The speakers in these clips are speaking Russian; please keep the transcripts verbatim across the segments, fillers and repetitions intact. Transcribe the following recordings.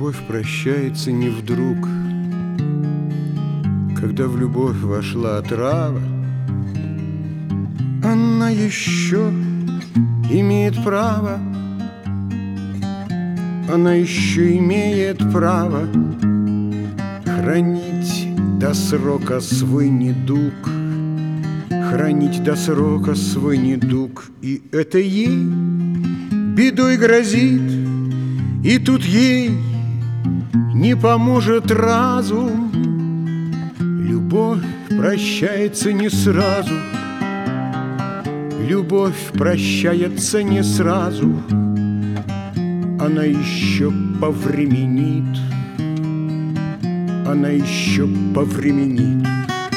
Любовь прощается не вдруг, когда в любовь вошла отрава. Она еще имеет право, она еще имеет право хранить до срока свой недуг, хранить до срока свой недуг. И это ей бедой грозит, и тут ей не поможет разум. Любовь прощается не сразу, любовь прощается не сразу. Она еще повременит, она еще повременит.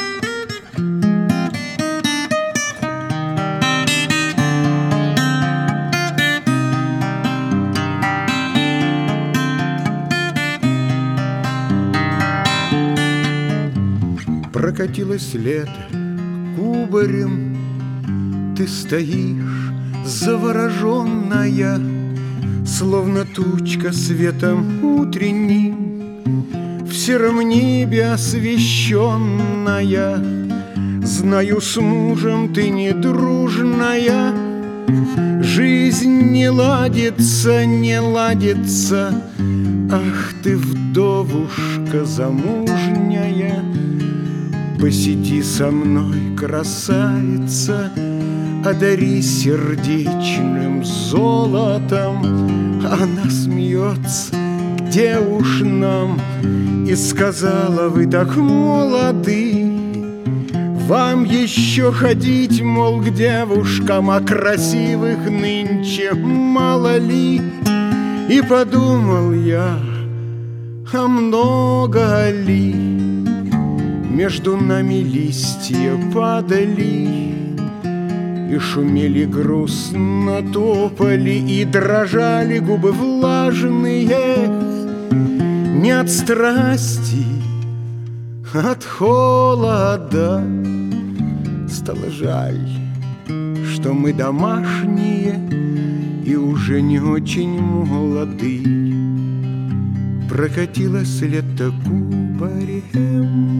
Прокатилось лето кубарем, ты стоишь завороженная, словно тучка светом утренним, в сером небе освещенная. Знаю, с мужем ты недружная, жизнь не ладится, не ладится. Ах ты, вдовушка замужняя, посиди со мной, красавица, одари сердечным золотом. Она смеется, где уж нам, и сказала: вы так молоды, вам еще ходить, мол, к девушкам, а красивых нынче мало ли. И подумал я, а много ли между нами листья падали, и шумели грустно тополи, и дрожали губы влажные, не от страсти, а от холода. Стало жаль, что мы домашние и уже не очень молоды. Прокатилось лето кубарем,